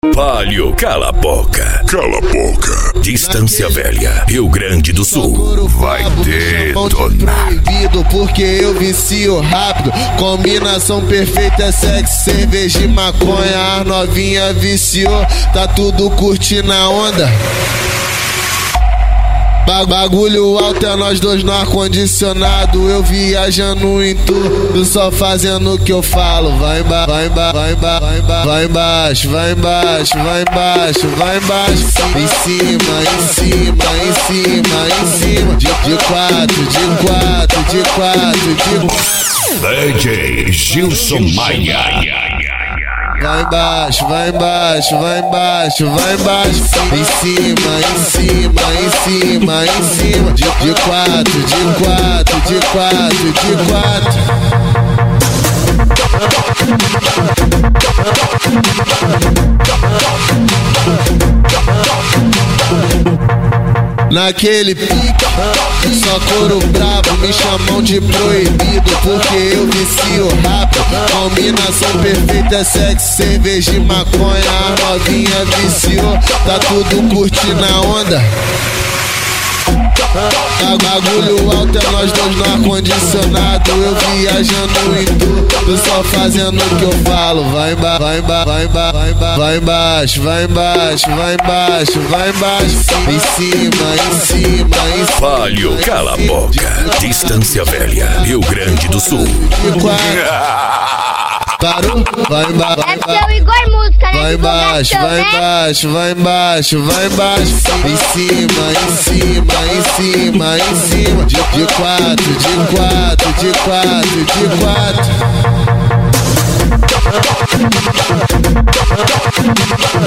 Palio, cala a boca. Cala a boca. Distância Velha, Rio Grande do Sul. Vai detonar. Proibido porque eu vicio rápido. Combinação perfeita é sexo, cerveja e maconha. As novinha viciou, tá tudo curtindo a onda. Bagulho alto é nós dois no ar-condicionado. Eu viajando em tudo, só fazendo o que eu falo. Vai embaixo, vai embaixo, vai embaixo, vai embaixo, vai embaixo, vai embaixo. Em cima, em cima, em cima, em cima. De quatro, de quatro, de quatro, de quatro. DJ Gilson Maia. Vai embaixo, vai embaixo, vai embaixo, vai embaixo. Em cima, em cima, em cima, em cima. De quatro, de quatro, de quatro, de quatro. Naquele pique, só couro bravo, me chamam de proibido porque eu vicio rápido. Combinação perfeita é sexo, cerveja e maconha. A novinha viciou, tá tudo curtindo a onda. Bagulho alto é nós dois no ar-condicionado. Eu viajando em tudo, só fazendo o que eu falo. Vai embaixo, vai embaixo, vai embaixo, vai embaixo, vai embaixo, vai embaixo. Em cima, em cima, em cima. Palio, cala a boca. Distância Velha, Rio Grande do Sul. Parou? Vai embaixo. É seu Igor Música, né? Vai embaixo, vai embaixo, vai embaixo, vai embaixo. Em cima, em cima, em cima, em cima. De quatro, de quatro, de quatro, de quatro.